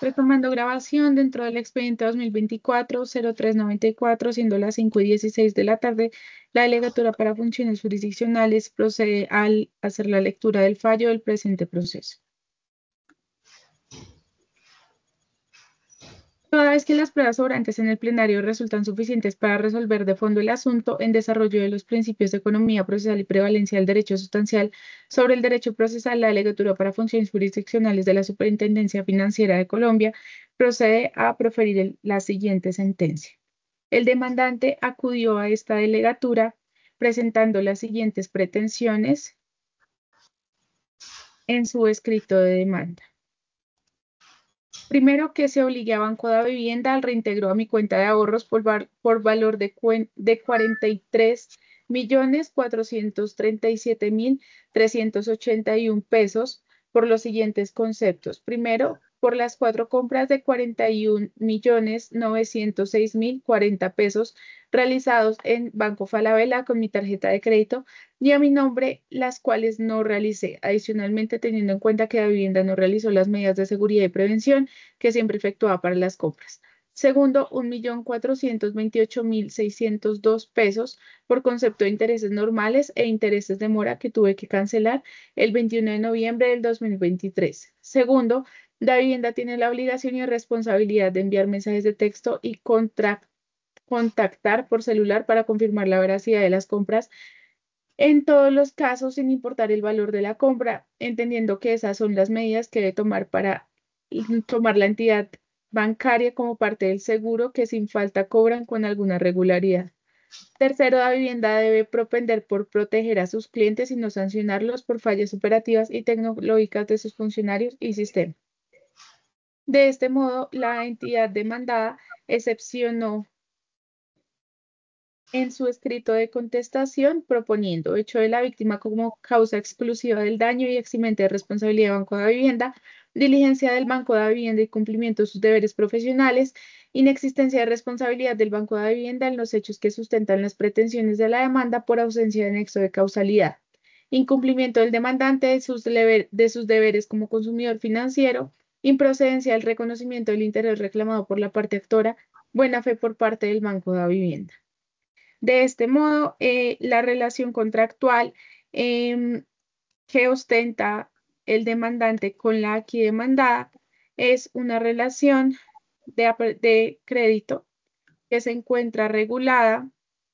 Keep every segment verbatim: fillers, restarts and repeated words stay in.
Retomando grabación dentro del expediente dos mil veinticuatro cero tres noventa y cuatro, siendo las cinco y dieciséis de la tarde, la Delegatura para Funciones Jurisdiccionales procede al hacer la lectura del fallo del presente proceso. Toda vez que las pruebas sobrantes en el plenario resultan suficientes para resolver de fondo el asunto en desarrollo de los principios de economía procesal y prevalencia del derecho sustancial sobre el derecho procesal, la Delegatura para Funciones Jurisdiccionales de la Superintendencia Financiera de Colombia procede a proferir el- la siguiente sentencia. El demandante acudió a esta delegatura presentando las siguientes pretensiones en su escrito de demanda. Primero, que se obligue a Banco de Vivienda al reintegro a mi cuenta de ahorros por, var- por valor de, cuen- de cuarenta y tres millones cuatrocientos treinta y siete mil trescientos ochenta y uno pesos por los siguientes conceptos. Primero, por las cuatro compras de cuarenta y un millones novecientos seis mil cuarenta pesos realizados en Banco Falabella con mi tarjeta de crédito y a mi nombre, las cuales no realicé. Adicionalmente, teniendo en cuenta que la vivienda no realizó las medidas de seguridad y prevención que siempre efectuaba para las compras. Segundo, un millón cuatrocientos veintiocho mil seiscientos dos pesos por concepto de intereses normales e intereses de mora que tuve que cancelar el veintiuno de noviembre del dos mil veintitrés. Segundo, la vivienda tiene la obligación y responsabilidad de enviar mensajes de texto y contra- contactar por celular para confirmar la veracidad de las compras en todos los casos, sin importar el valor de la compra, entendiendo que esas son las medidas que debe tomar para tomar la entidad bancaria como parte del seguro que sin falta cobran con alguna regularidad. Tercero, la vivienda debe propender por proteger a sus clientes y no sancionarlos por fallas operativas y tecnológicas de sus funcionarios y sistemas. De este modo, la entidad demandada excepcionó en su escrito de contestación proponiendo hecho de la víctima como causa exclusiva del daño y eximente de responsabilidad de Banco de Vivienda, diligencia del Banco de Vivienda y cumplimiento de sus deberes profesionales, inexistencia de responsabilidad del Banco de Vivienda en los hechos que sustentan las pretensiones de la demanda por ausencia de nexo de causalidad, incumplimiento del demandante de sus, deber- de sus deberes como consumidor financiero, improcedencia del reconocimiento del interés reclamado por la parte actora, buena fe por parte del Banco de Vivienda. De este modo, eh, la relación contractual em, que ostenta el demandante con la aquí demandada es una relación de, apre- de crédito que se encuentra regulada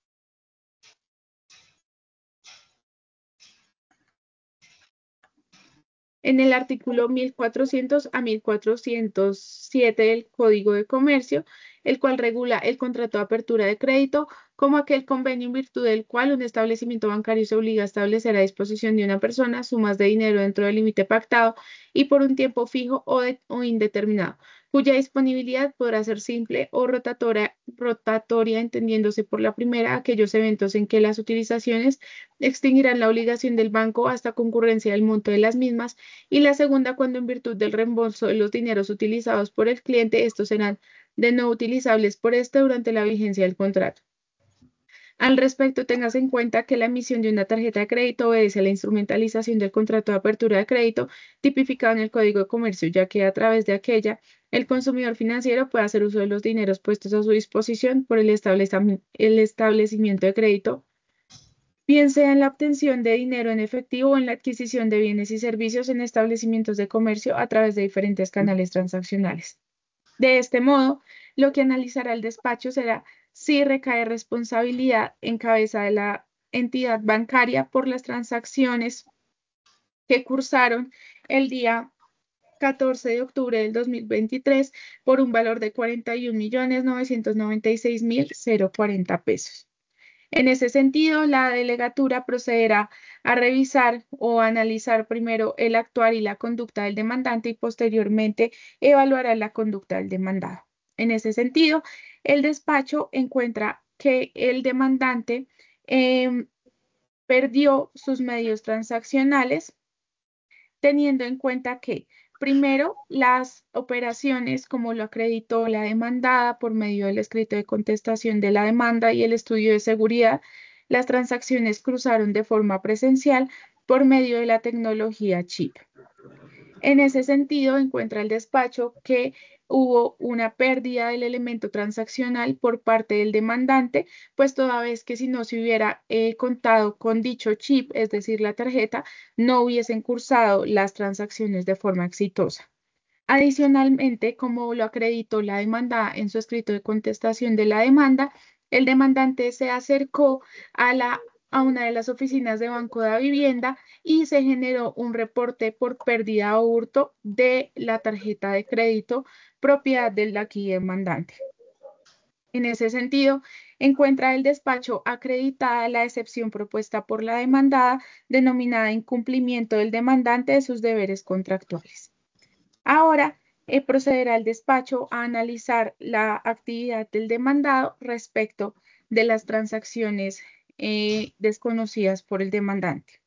en el artículo mil cuatrocientos a mil cuatrocientos siete del Código de Comercio, el cual regula el contrato de apertura de crédito como aquel convenio en virtud del cual un establecimiento bancario se obliga a establecer a disposición de una persona sumas de dinero dentro del límite pactado y por un tiempo fijo o, de- o indeterminado, cuya disponibilidad podrá ser simple o rotatoria, rotatoria, entendiéndose por la primera aquellos eventos en que las utilizaciones extinguirán la obligación del banco hasta concurrencia del monto de las mismas y la segunda cuando en virtud del reembolso de los dineros utilizados por el cliente, estos serán de no utilizables por este durante la vigencia del contrato. Al respecto, tengas en cuenta que la emisión de una tarjeta de crédito obedece a la instrumentalización del contrato de apertura de crédito tipificado en el Código de Comercio, ya que a través de aquella el consumidor financiero puede hacer uso de los dineros puestos a su disposición por el establezam- el establecimiento de crédito, bien sea en la obtención de dinero en efectivo o en la adquisición de bienes y servicios en establecimientos de comercio a través de diferentes canales transaccionales. De este modo, lo que analizará el despacho será si recae responsabilidad en cabeza de la entidad bancaria por las transacciones que cursaron el día catorce de octubre del dos mil veintitrés por un valor de cuarenta y un millones novecientos noventa y seis mil cuarenta pesos. En ese sentido, la delegatura procederá a revisar o analizar primero el actuar y la conducta del demandante y posteriormente evaluará la conducta del demandado. En ese sentido, el despacho encuentra que el demandante em, perdió sus medios transaccionales teniendo en cuenta que, primero, las operaciones, como lo acreditó la demandada por medio del escrito de contestación de la demanda y el estudio de seguridad, las transacciones cruzaron de forma presencial por medio de la tecnología chip. En ese sentido, encuentra el despacho que hubo una pérdida del elemento transaccional por parte del demandante, pues toda vez que si no se hubiera eh, contado con dicho chip, es decir, la tarjeta, no hubiesen cursado las transacciones de forma exitosa. Adicionalmente, como lo acreditó la demandada en su escrito de contestación de la demanda, el demandante se acercó a la a una de las oficinas de Banco de Vivienda y se generó un reporte por pérdida o hurto de la tarjeta de crédito propiedad del aquí demandante. En ese sentido, encuentra el despacho acreditada la excepción propuesta por la demandada, denominada incumplimiento del demandante de sus deberes contractuales. Ahora, eh, procederá el despacho a analizar la actividad del demandado respecto de las transacciones eh, desconocidas por el demandante.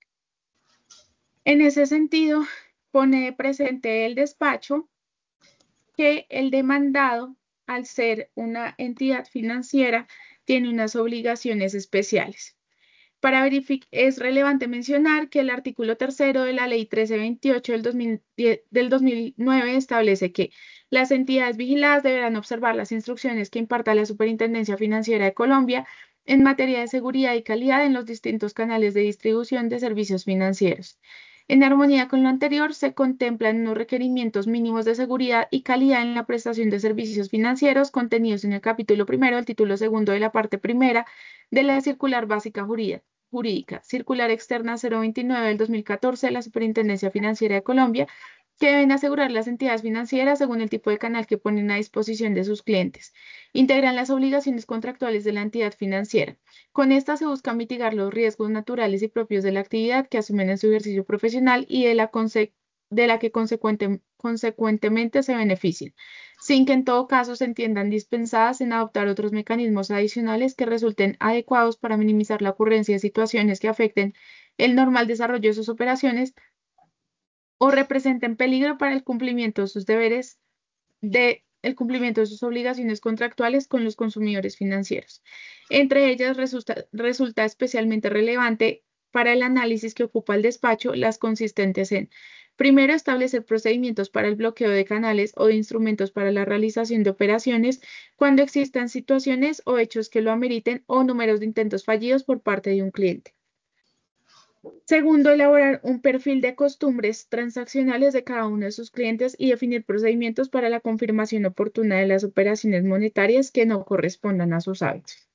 En ese sentido, pone presente el despacho que el demandado, al ser una entidad financiera, tiene unas obligaciones especiales. Para verificar, es relevante mencionar que el artículo tercero de la Ley mil trescientos veintiocho del, dos mil diez del dos mil nueve establece que las entidades vigiladas deberán observar las instrucciones que imparta la Superintendencia Financiera de Colombia en materia de seguridad y calidad en los distintos canales de distribución de servicios financieros. En armonía con lo anterior, se contemplan unos requerimientos mínimos de seguridad y calidad en la prestación de servicios financieros contenidos en el capítulo primero, el título segundo de la parte primera de la Circular Básica Jurídica jurídica, Circular Externa cero veintinueve del dos mil catorce de la Superintendencia Financiera de Colombia, que deben asegurar las entidades financieras según el tipo de canal que ponen a disposición de sus clientes. Integran las obligaciones contractuales de la entidad financiera. Con esta se busca mitigar los riesgos naturales y propios de la actividad que asumen en su ejercicio profesional y de la, de la que consecuente consecuentemente se beneficien, sin que en todo caso se entiendan dispensadas en adoptar otros mecanismos adicionales que resulten adecuados para minimizar la ocurrencia de situaciones que afecten el normal desarrollo de sus operaciones o representen peligro para el cumplimiento de sus deberes de el cumplimiento de sus obligaciones contractuales con los consumidores financieros. Entre ellas resulta, resulta especialmente relevante para el análisis que ocupa el despacho las consistentes en, primero, establecer procedimientos para el bloqueo de canales o de instrumentos para la realización de operaciones cuando existan situaciones o hechos que lo ameriten o números de intentos fallidos por parte de un cliente. Segundo, elaborar un perfil de costumbres transaccionales de cada uno de sus clientes y definir procedimientos para la confirmación oportuna de las operaciones monetarias que no correspondan a sus hábitos.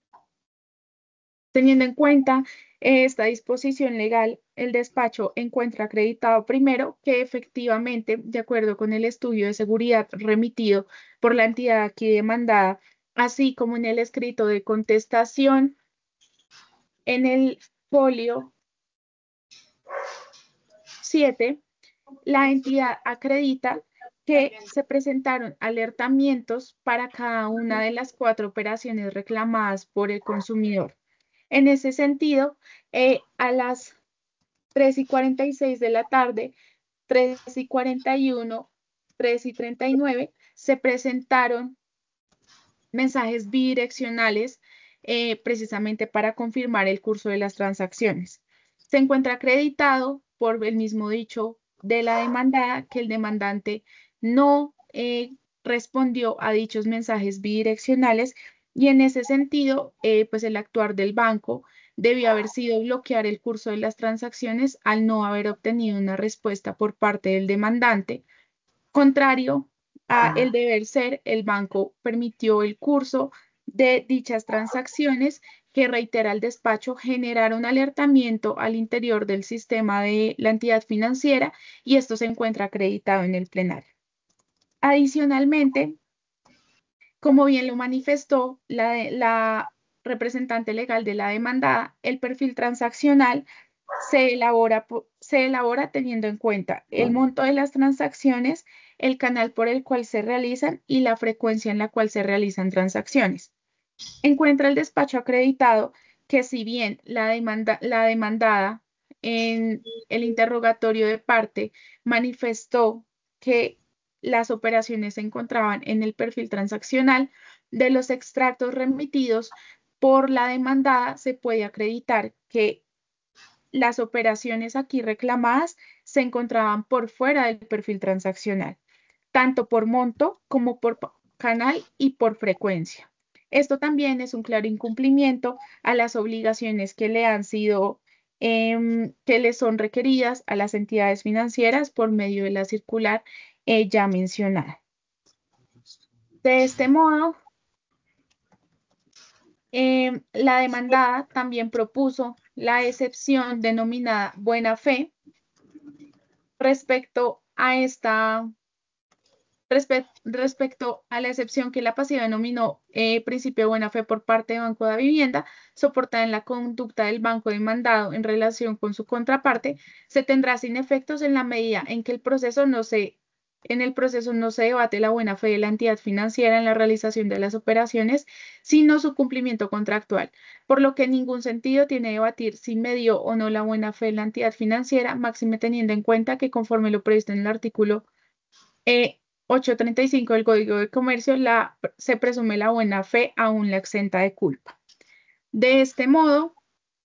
Teniendo en cuenta eh, esta disposición legal, el despacho encuentra acreditado primero que efectivamente, de acuerdo con el estudio de seguridad remitido por la entidad aquí demandada, así como en el escrito de contestación en el folio siete, la entidad acredita que se presentaron alertamientos para cada una de las cuatro operaciones reclamadas por el consumidor. En ese sentido, eh, a las tres y cuarenta y seis de la tarde, tres y cuarenta y uno, tres y treinta y nueve, se presentaron mensajes bidireccionales eh, precisamente para confirmar el curso de las transacciones. Se encuentra acreditado por el mismo dicho de la demandada que el demandante no eh, respondió a dichos mensajes bidireccionales y en ese sentido, eh, pues el actuar del banco debió haber sido bloquear el curso de las transacciones al no haber obtenido una respuesta por parte del demandante. Contrario a el deber ser, el banco permitió el curso de dichas transacciones que, reitera el despacho, generaron alertamiento al interior del sistema de la entidad financiera y esto se encuentra acreditado en el plenario. Adicionalmente, como bien lo manifestó la, la representante legal de la demandada, el perfil transaccional se elabora, se elabora teniendo en cuenta el monto de las transacciones, el canal por el cual se realizan y la frecuencia en la cual se realizan transacciones. Encuentra el despacho acreditado que si bien la, demanda, la demandada en el interrogatorio de parte manifestó que las operaciones se encontraban en el perfil transaccional, de los extractos remitidos por la demandada se puede acreditar que las operaciones aquí reclamadas se encontraban por fuera del perfil transaccional. tanto por monto como por pa- canal y por frecuencia. Esto también es un claro incumplimiento a las obligaciones que le han sido, em, que le son requeridas a las entidades financieras por medio de la circular eh, ya mencionada. De este modo, em, la demandada también propuso la excepción denominada buena fe respecto a esta Respe- respecto a la excepción que la pasiva denominó eh, principio de buena fe por parte de Banco de Vivienda, soportada en la conducta del banco demandado en relación con su contraparte, se tendrá sin efectos en la medida en que el proceso no se, en el proceso no se debate la buena fe de la entidad financiera en la realización de las operaciones, sino su cumplimiento contractual, por lo que en ningún sentido tiene debatir si medió o no la buena fe de la entidad financiera, máxime teniendo en cuenta que conforme lo previsto en el artículo eh, ochocientos treinta y cinco del Código de Comercio, la, se presume la buena fe aún la exenta de culpa. De este modo,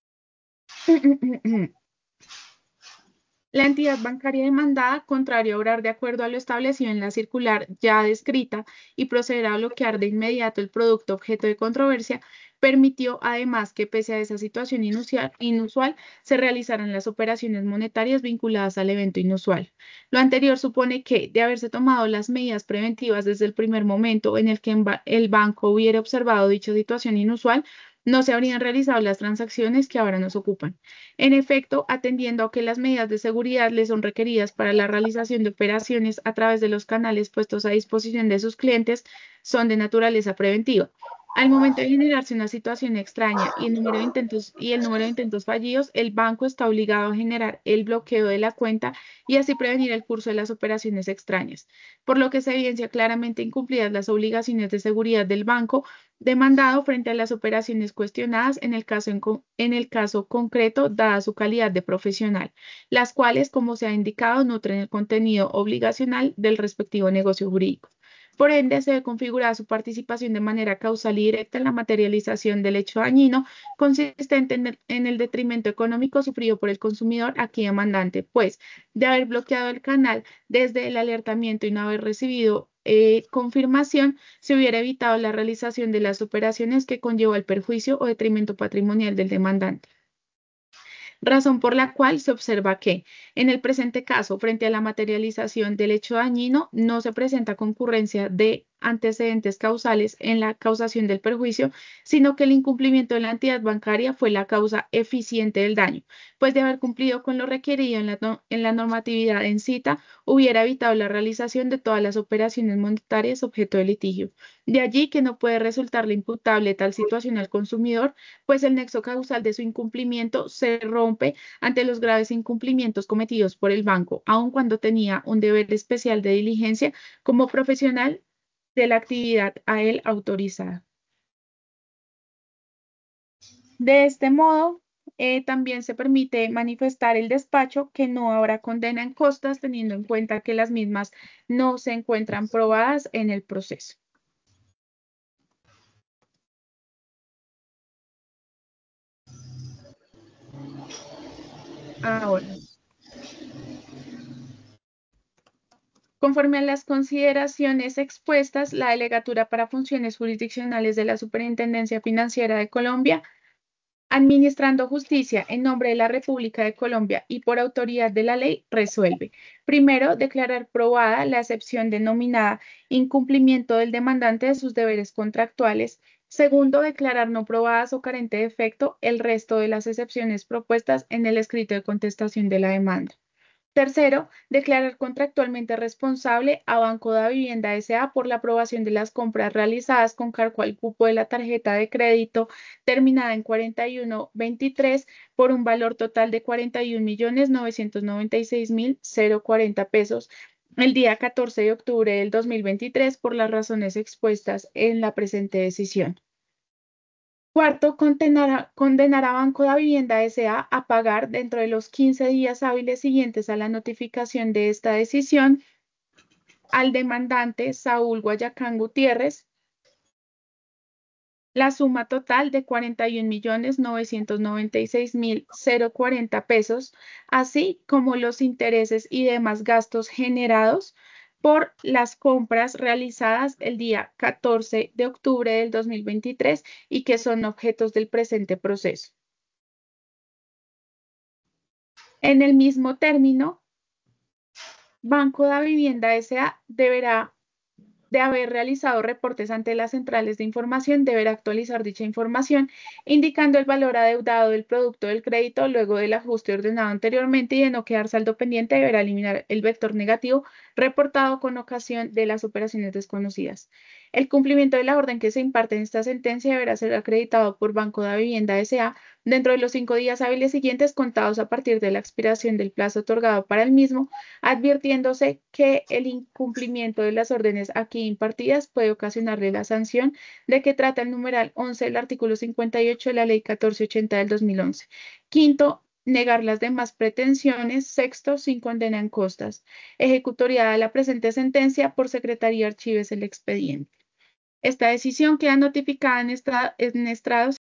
la entidad bancaria demandada, contrario a obrar de acuerdo a lo establecido en la circular ya descrita y proceder a bloquear de inmediato el producto objeto de controversia, permitió además que pese a esa situación inusual, inusual, se realizaran las operaciones monetarias vinculadas al evento inusual. Lo anterior supone que, de haberse tomado las medidas preventivas desde el primer momento en el que el banco hubiera observado dicha situación inusual, no se habrían realizado las transacciones que ahora nos ocupan. En efecto, atendiendo a que las medidas de seguridad les son requeridas para la realización de operaciones a través de los canales puestos a disposición de sus clientes, son de naturaleza preventiva. Al momento de generarse una situación extraña y el número de intentos, y el número de intentos fallidos, el banco está obligado a generar el bloqueo de la cuenta y así prevenir el curso de las operaciones extrañas, por lo que se evidencia claramente incumplidas las obligaciones de seguridad del banco demandado frente a las operaciones cuestionadas en el caso, en, co- en el caso concreto, dada su calidad de profesional, las cuales, como se ha indicado, nutren el contenido obligacional del respectivo negocio jurídico. Por ende, se ve configurada su participación de manera causal y directa en la materialización del hecho dañino consistente en el, en el detrimento económico sufrido por el consumidor aquí demandante, pues de haber bloqueado el canal desde el alertamiento y no haber recibido eh, confirmación, se hubiera evitado la realización de las operaciones que conllevó el perjuicio o detrimento patrimonial del demandante, razón por la cual se observa que, en el presente caso, frente a la materialización del hecho dañino, no se presenta concurrencia de antecedentes causales en la causación del perjuicio, sino que el incumplimiento de la entidad bancaria fue la causa eficiente del daño, pues de haber cumplido con lo requerido en la, no- en la normatividad en cita, hubiera evitado la realización de todas las operaciones monetarias objeto de litigio. De allí que no puede resultarle imputable tal situación al consumidor, pues el nexo causal de su incumplimiento se rompe ante los graves incumplimientos cometidos por el banco, aun cuando tenía un deber especial de diligencia como profesional de la actividad a él autorizada. De este modo, eh, también se permite manifestar el despacho que no habrá condena en costas, teniendo en cuenta que las mismas no se encuentran probadas en el proceso. Ahora, conforme a las consideraciones expuestas, la Delegatura para Funciones Jurisdiccionales de la Superintendencia Financiera de Colombia, administrando justicia en nombre de la República de Colombia y por autoridad de la ley, resuelve. Primero, declarar probada la excepción denominada incumplimiento del demandante de sus deberes contractuales. Segundo, declarar no probadas o carente de efecto el resto de las excepciones propuestas en el escrito de contestación de la demanda. Tercero, declarar contractualmente responsable a Banco de Vivienda S A por la aprobación de las compras realizadas con cargo al cupo de la tarjeta de crédito terminada en cuarenta y uno veintitrés por un valor total de cuarenta y un millones novecientos noventa y seis mil cuarenta pesos el día catorce de octubre del dos mil veintitrés por las razones expuestas en la presente decisión. Cuarto, condenar a, condenar a Banco de Vivienda S A a pagar dentro de los quince días hábiles siguientes a la notificación de esta decisión al demandante Saúl Guayacán Gutiérrez la suma total de cuarenta y un millones novecientos noventa y seis mil cuarenta pesos, así como los intereses y demás gastos generados por las compras realizadas el día catorce de octubre del dos mil veintitrés y que son objetos del presente proceso. En el mismo término, Banco da Vivienda S A deberá de haber realizado reportes ante las centrales de información, deberá actualizar dicha información, indicando el valor adeudado del producto del crédito luego del ajuste ordenado anteriormente y de no quedar saldo pendiente, deberá eliminar el vector negativo reportado con ocasión de las operaciones desconocidas. El cumplimiento de la orden que se imparte en esta sentencia deberá ser acreditado por Banco da Vivienda S A dentro de los cinco días hábiles siguientes contados a partir de la expiración del plazo otorgado para el mismo, advirtiéndose que el incumplimiento de las órdenes aquí impartidas puede ocasionarle la sanción de que trata el numeral once del artículo cincuenta y ocho de la Ley catorce ochenta del dos mil once. Quinto, negar las demás pretensiones. Sexto, sin condena en costas. Ejecutoriada la presente sentencia por Secretaría Archives el expediente. Esta decisión queda notificada en, estra en estrados